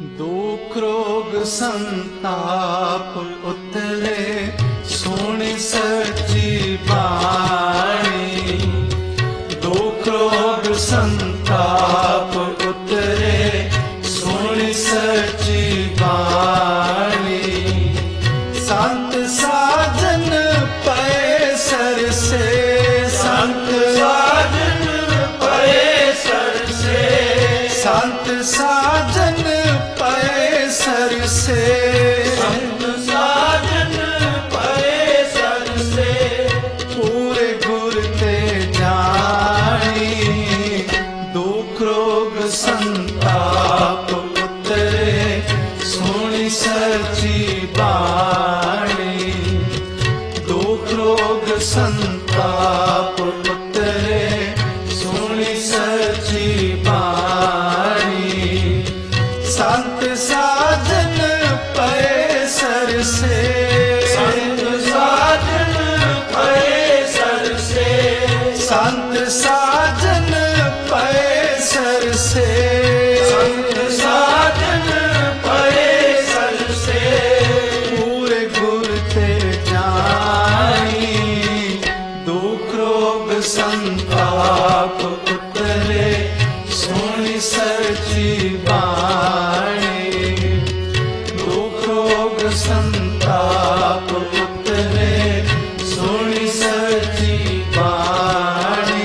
दुख रोग संताप उतरे सोनी सच्ची बाणी। दुख रोग संताप उतरे सोनी सच्ची बाणी। संत साजन पए सर से, संत साजन पए सर से, संत साजन पए सर से, संत साजन पए सर से। पूरे गुर ते जानी दुख रोग संताप उतरे सोनी सच्ची बाणी। दुख रोग संताप उतरे सोनी सच्ची बाणी। संत साजन पए सर से, संत साजन पए सर से, संत साजन पए सर से, संत साजन पए सर से। पूरे गुर ते जानी दुख रोग संताप उतरे सोनी सच्ची बाणी। दुख रोग संताप उतरे सोनी सच्ची बाणी।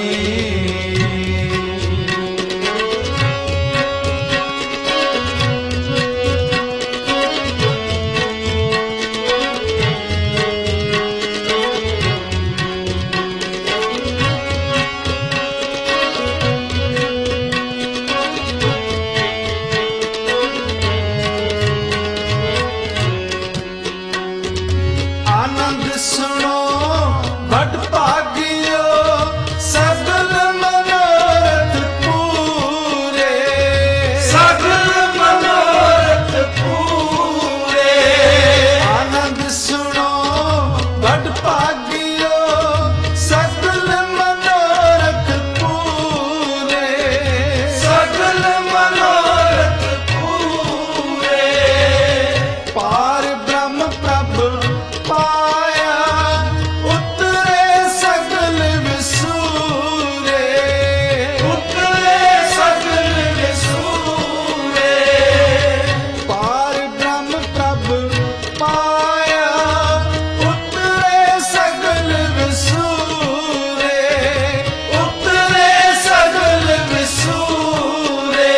आनंद सुनो बड़ भागियो सगल मनोरथ पूरे, सगल मनोरथ पूरे। आनंद सुनो बड़ भागियो सगल मनोरथ पूरे, सगल मनोरथ पूरे। पार ब्रह्म प्रभ पाया उतरे सगल विसूरे, उतरे सगल विसूरे। पार ब्रह्म प्रभ पाया उतरे सगल विसूरे, उतरे सगल विसूरे।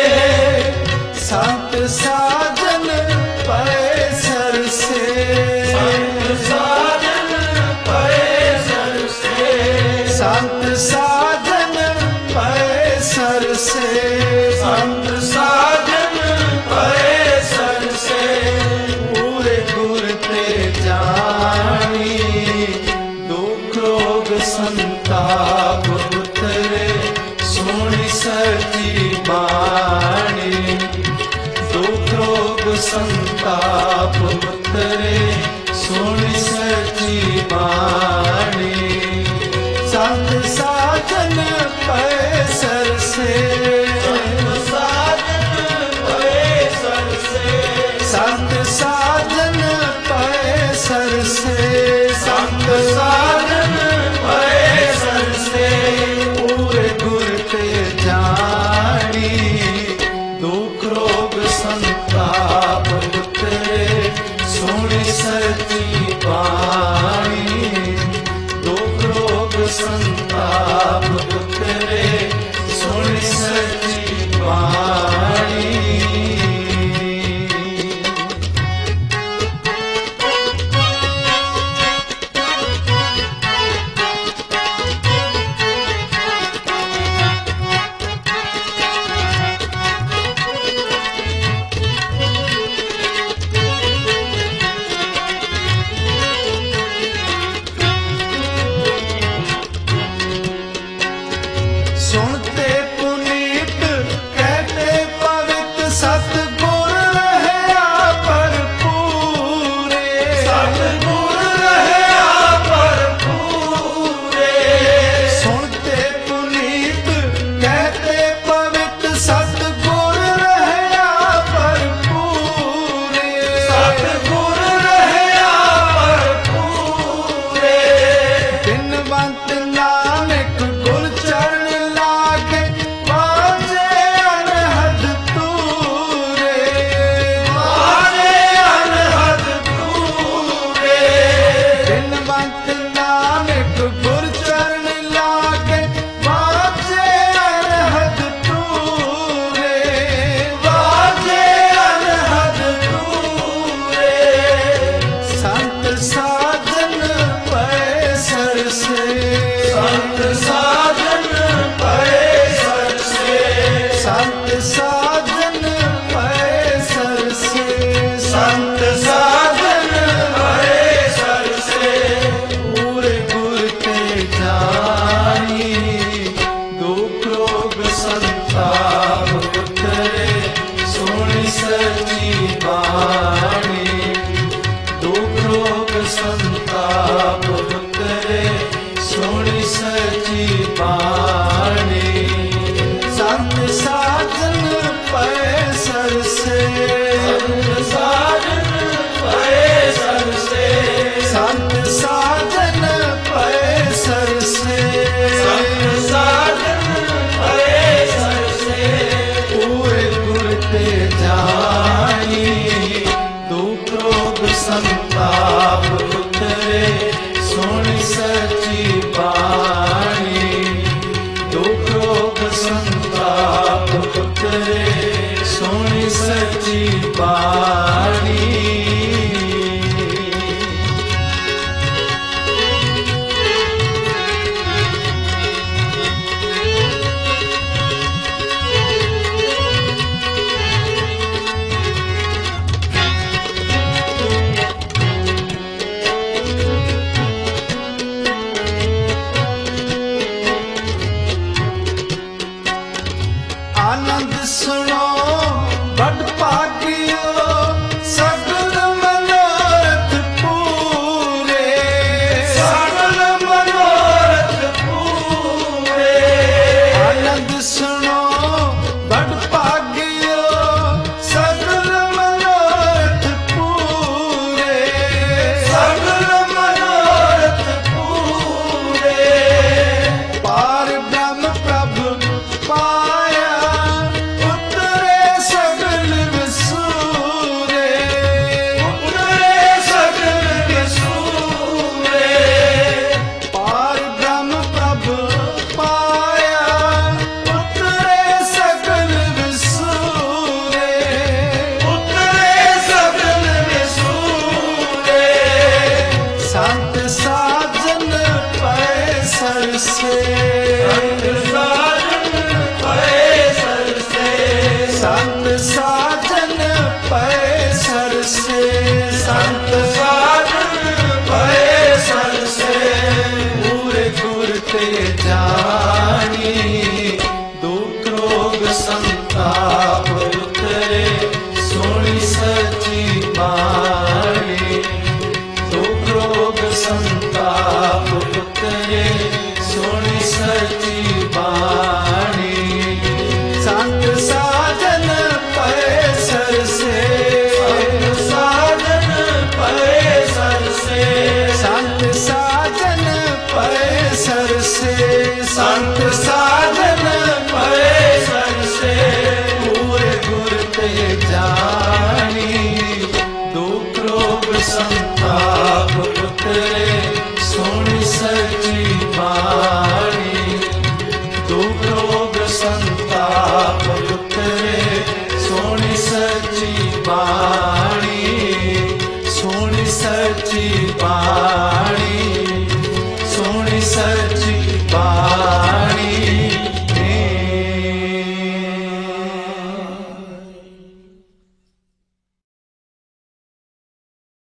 संत साजन पए सर से, संत साजन पए सर से, संत साजन पए सर से, संत साजन पए सर से। पूरे गुर ते जानी दुख रोग संताप उतरे सोनी सच्ची बाणी। दुख रोग संताप उतरे सोनी सच्ची बाणी। संत साजन पए सर से, संत साजन पए सर से, संत साजन पए सर से, संत साजन पए सर से। पूरे गुर ते जानी दुख रोग संताप उतरे सोनी सच्ची बाणी। दुख रोग संताप उतरे सोनी सच्ची बाणी। सुनते पुनीत संत साजन भय सरसे, संत साजन भय सरसे, पूरे गुर ते जानी, दुख रोग संताप उतरे, सोनी सची बाणी, दुख रोग संताप उतरे, सोनी सची बाणी। संत साजन भय सरसे, संत साजन भय सरसे, संत साजन भय सरसे, संत साजन भय सरसे, पूरे गुर ते जानी, दुख रोग संताप उतरे, सोनी सची बाणी, दुख रोग संताप उतरे, सोनी सची बाणी। आनंद सुनो बड़ भाग्यो, सगल मनोरथ पूरे, सगल मनोरथ पूरे। आनंद सुनो बड़ भाग्यो, सगल मनोरथ पूरे, सगल मनोरथ पूरे। पार ब्रह्म प्रभु पाया, उतरे सगल विसूरे, उतरे सगल विसूरे। पार ब्रह्म प्रभु पाया, उतरे सगल विसूरे, उतरे सगल विसूरे। संत साजन भय सरसे, संत साजन भय सरसे, संत साजन भय सरसे, संत साजन भय सरसे, पूरे गुर ते जानी, दुख रोग संताप उतरे, सोनी सची बाणी, दुख रोग संताप उतरे, सोनी सची बाणी। संत साजन भय सरसे, संत साजन भय सरसे, संत साजन भय सरसे, संत साजन भय सरसे, पूरे गुर ते जानी, दुख रोग संताप उतरे, सोनी सची बाणी, दुख रोग संताप उतरे, सोनी सची बाणी।